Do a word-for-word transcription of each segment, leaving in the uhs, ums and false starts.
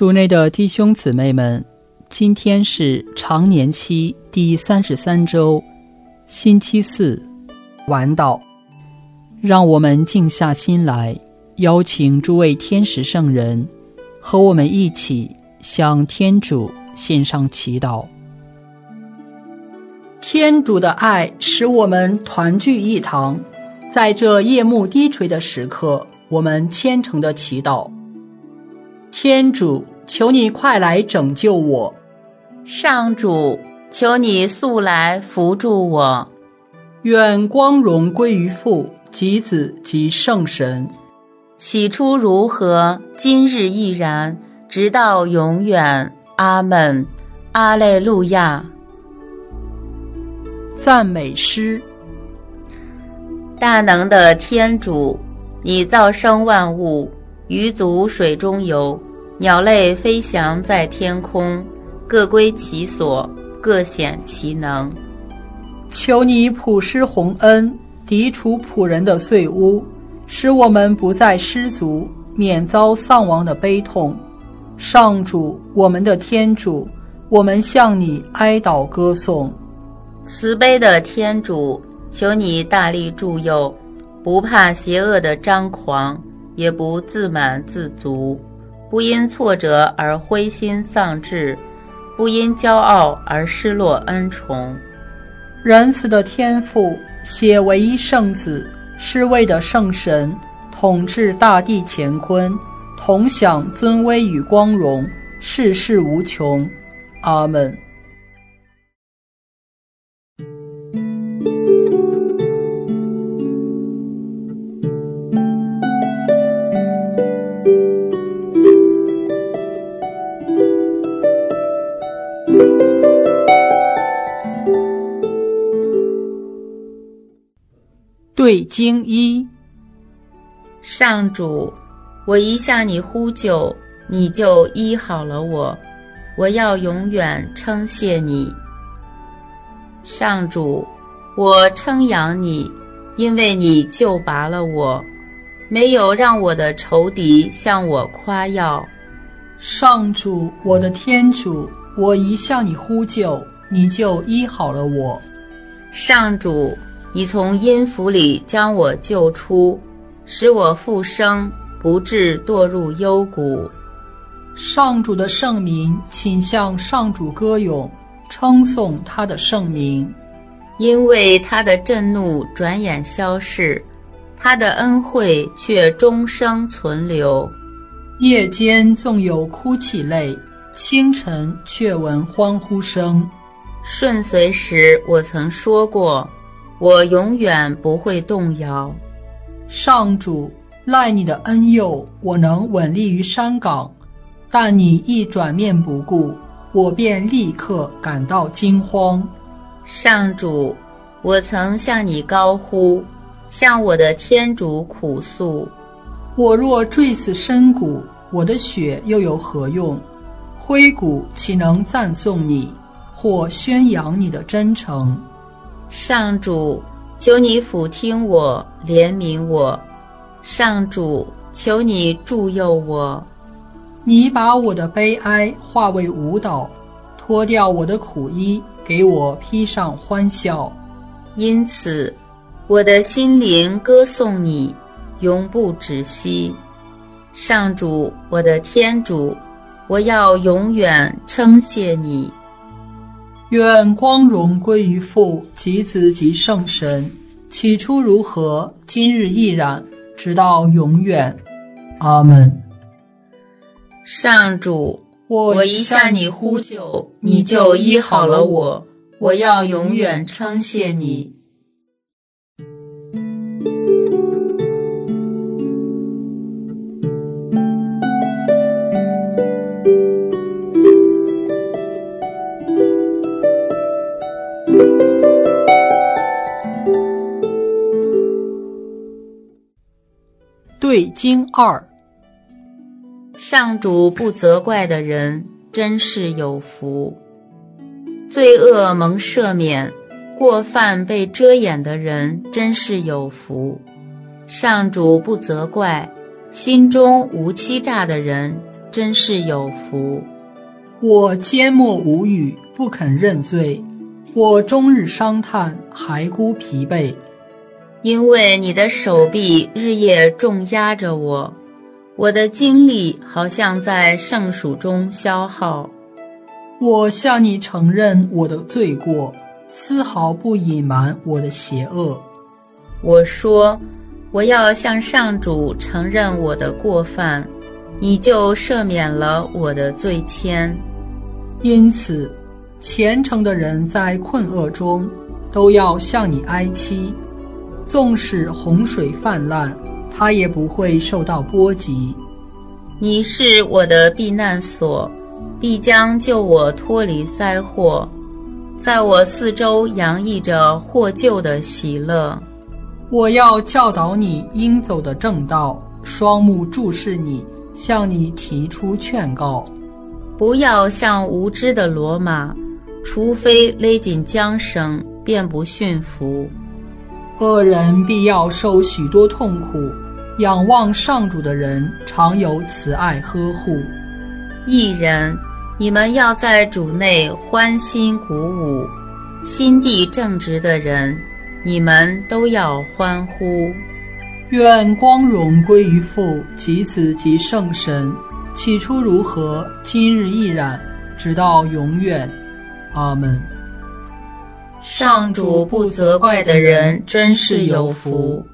主内的弟兄姊妹们，今天是常年期第三十三周，星期四，晚祷。让我们静下心来，邀请诸位天使圣人和我们一起向天主献上祈祷。天主的爱使我们团聚一堂，在这夜幕低垂的时刻，我们虔诚的祈祷。天主，求你快来拯救我。 上主，求你速来扶助我。 愿光荣归于父及子及圣神。 起初如何，今日亦然，直到永远。阿们。阿肋路亚。 赞美诗。 大能的天主，你造生万物，鱼足水中游，鸟类飞翔在天空，各归其所，各显其能。 求你普施洪恩，涤除仆人的罪污，使我们不再失足，免遭丧亡的悲痛。上主，我们的天主，我们向你哀悼歌颂。 慈悲的天主，求你大力助佑，不怕邪恶的张狂，也不自满自足，不因挫折而灰心丧志，不因骄傲而失落恩宠。 仁慈的天父，写唯一圣子，是为的圣神，统治大地乾坤，同享尊威与光荣，世世无穷。阿们。对经一。 上主，我一向你呼救，你就医好了我，我要永远称谢你。上主，我称扬你，因为你救拔了我，没有让我的仇敌向我夸耀。 上主，我的天主，我一向你呼救，你就医好了我。 上主，你从阴府里将我救出，使我复生，不致堕入幽谷。 上主的圣名，请向上主歌咏，称颂他的圣名。 因为他的震怒转眼消逝，他的恩惠却终生存留。 夜间纵有哭泣泪，清晨却闻欢呼声。 顺遂时我曾说过，我永远不会动摇。 上主，赖你的恩佑，我能稳立于山岗，但你一转面不顾，我便立刻感到惊慌。 上主，我曾向你高呼，向我的天主苦诉。 我若坠死深谷，我的血又有何用？灰谷岂能赞颂你，或宣扬你的真诚？ 上主，求你俯听我，怜悯我。上主，求你助佑我。 你把我的悲哀化为舞蹈，脱掉我的苦衣，给我披上欢笑。 因此，我的心灵歌颂你，永不止息。上主，我的天主，我要永远称谢你。 愿光荣归于父及子及圣神，起初如何，今日亦然，直到永远。阿们。 上主， 我一向你呼救，你就医好了我，我要永远称谢你。 对经二。 上主不责怪的人真是有福，罪恶蒙赦免，过犯被遮掩的人真是有福。上主不责怪，心中无欺诈的人真是有福。 我缄默无语，不肯认罪，我终日伤叹，骸骨疲惫。 因为你的手臂日夜重压着我，我的精力好像在盛暑中消耗。 我向你承认我的罪过，丝毫不隐瞒我的邪恶。 我说，我要向上主承认我的过犯，你就赦免了我的罪愆。 因此，虔诚的人在困厄中都要向你哀戚，纵使洪水泛滥，他也不会受到波及。 你是我的避难所，必将救我脱离灾祸，在我四周洋溢着获救的喜乐。 我要教导你应走的正道，双目注视你，向你提出劝告。 不要像无知的骡马，除非勒紧缰绳，便不驯服。 恶人必要受许多痛苦，仰望上主的人常有慈爱呵护。 义人，你们要在主内欢欣鼓舞，心地正直的人，你们都要欢呼。 愿光荣归于父及子及圣神，起初如何，今日亦然，直到永远。阿们。 上主不责怪的人真是有福。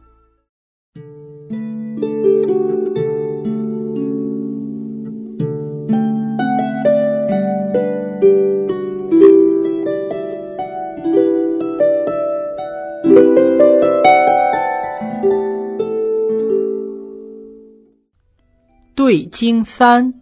对经三。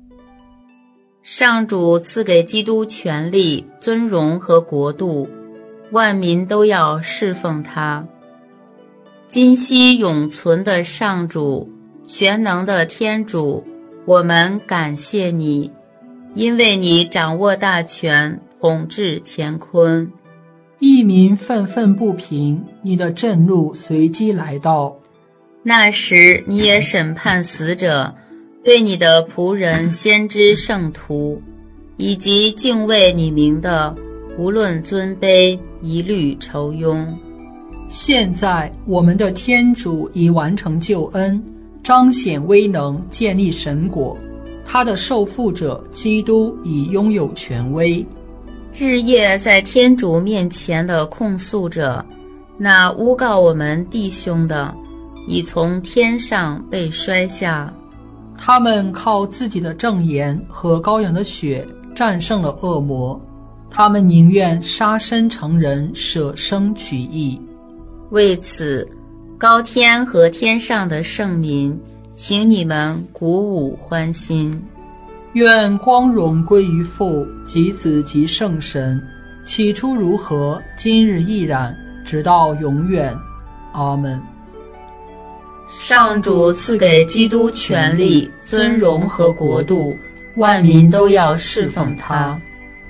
上主赐给基督权力、尊荣和国度，万民都要侍奉他。今昔永存的上主，全能的天主，我们感谢你，因为你掌握大权，统治乾坤。 异民愤愤不平，你的震怒随即来到。 那时你也审判死者，对你的仆人先知圣徒，以及敬畏你名的，无论尊卑，一律酬庸。 现在我们的天主已完成救恩，彰显威能，建立神国。他的受傅者基督已拥有权威。 日夜在天主面前的控诉者，那诬告我们弟兄的，已从天上被摔下。 他们靠自己的证言和羔羊的血战胜了恶魔，他们宁愿杀身成仁，舍生取义。 为此，高天和天上的圣民，请你们鼓舞欢心。 愿光荣归于父及子及圣神，起初如何，今日亦然，直到永远。阿们。 上主赐给基督权力、尊荣和国度，万民都要侍奉他。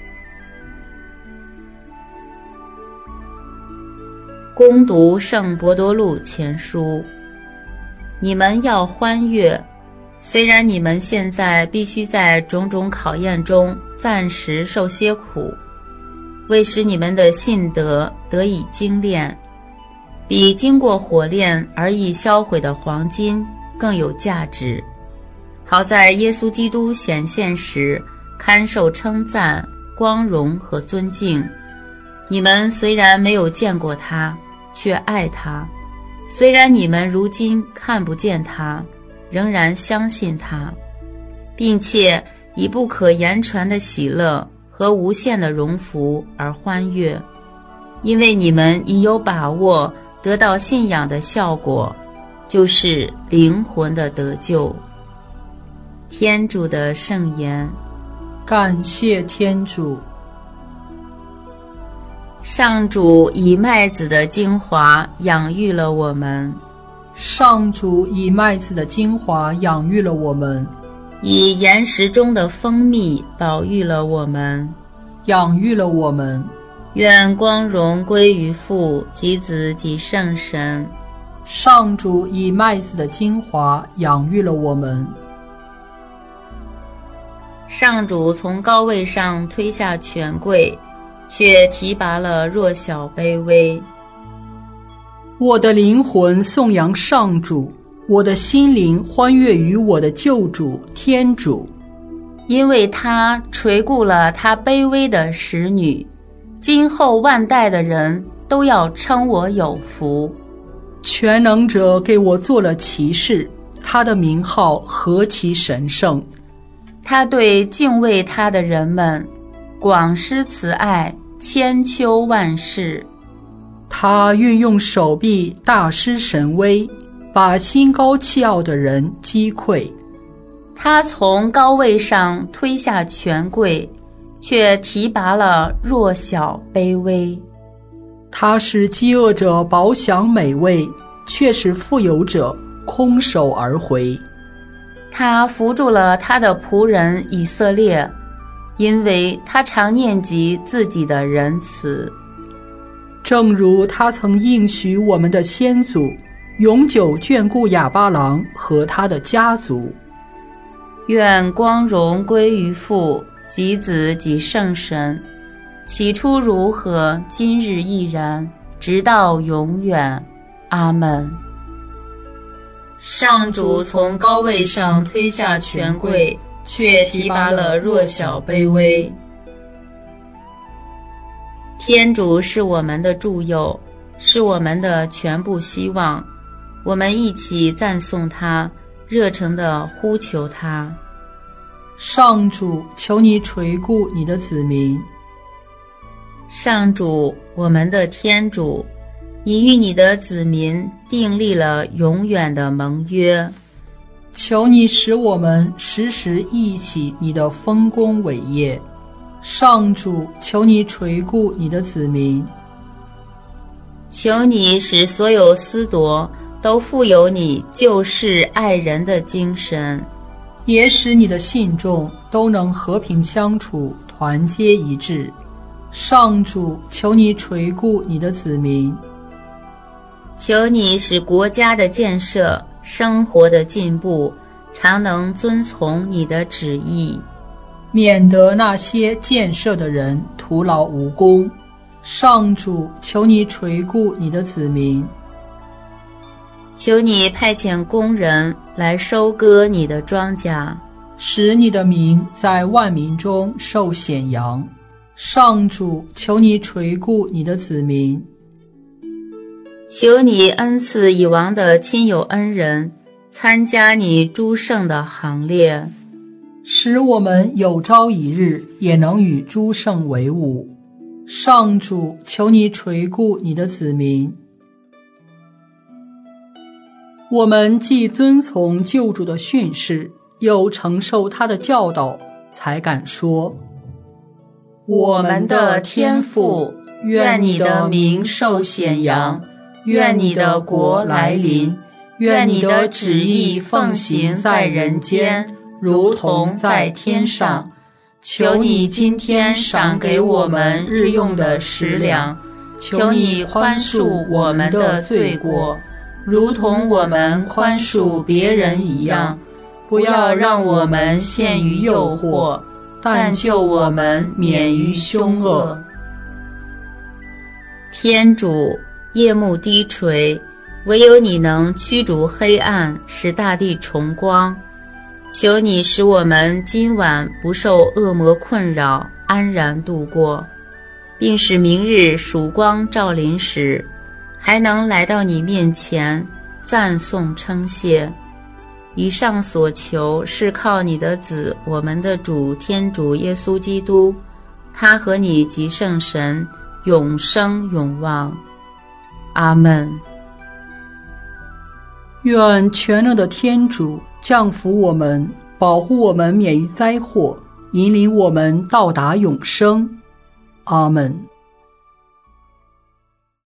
恭读圣伯多禄前书。你们要欢悦，虽然你们现在必须在种种考验中暂时受些苦，为使你们的信德得以精炼，比经过火炼而已销毁的黄金更有价值，好在耶稣基督显现时堪受称赞、光荣和尊敬。你们虽然没有见过他，却爱他；虽然你们如今看不见他，仍然相信他，并且以不可言传的喜乐和无限的荣福而欢悦，因为你们已有把握得到信仰的效果，就是灵魂的得救。天主的圣言。 感谢天主。 上主以麦子的精华养育了我们， 上主以麦子的精华养育了我们， 以岩石中的蜂蜜保育了我们， 养育了我们。 愿光荣归于父及子及圣神。 上主以麦子的精华养育了我们， 上主从高位上推下权贵，却提拔了弱小卑微。 我的灵魂颂扬上主，我的心灵欢悦于我的救主天主， 因为他垂顾了他卑微的使女，今后万代的人都要称我有福。 全能者给我做了骑士，他的名号何其神圣！ 他对敬畏他的人们广施慈爱，千秋万世。 他运用手臂大施神威，把心高气傲的人击溃。 他从高位上推下权贵，却提拔了弱小卑微。 他使饥饿者饱享美味，却使富有者空手而回。 他扶助了他的仆人以色列，因为他常念及自己的仁慈。 正如他曾应许我们的先祖，永久眷顾亚巴郎和他的家族。 愿光荣归于父及子及圣神，起初如何，今日亦然，直到永远。阿们。上主从高位上推下权贵，却提拔了弱小卑微。天主是我们的助佑，是我们的全部希望，我们一起赞颂他，热诚地呼求他。 上主，求你垂顾你的子民。 上主，我们的天主，你与你的子民订立了永远的盟约， 求你使我们时时忆起你的丰功伟业。上主，求你垂顾你的子民。 求你使所有司铎都富有你救世爱人的精神， 也使你的信众都能和平相处，团结一致。上主，求你垂顾你的子民。 求你使国家的建设、生活的进步，常能遵从你的旨意， 免得那些建设的人徒劳无功。上主，求你垂顾你的子民。 求你派遣工人来收割你的庄稼， 使你的名在万民中受显扬。上主，求你垂顾你的子民。 求你恩赐已亡的亲友恩人参加你诸圣的行列， 使我们有朝一日也能与诸圣为伍。上主，求你垂顾你的子民。我们既遵从救主的训示，又承受他的教导，才敢说： 我们的天父，愿你的名受显扬，愿你的国来临，愿你的旨意奉行在人间，如同在天上。求你今天赏给我们日用的食粮，求你宽恕我们的罪过，如同我们宽恕别人一样，不要让我们陷于诱惑，但救我们免于凶恶。天主，夜幕低垂，唯有你能驱逐黑暗，使大地重光。求你使我们今晚不受恶魔困扰，安然度过，并使明日曙光照临时，还能来到你面前赞颂称谢。以上所求是靠你的子，我们的主天主耶稣基督，他和你及圣神永生永望。阿们。 愿全能的天主降福我们，保护我们免于灾祸，引领我们到达永生。阿们。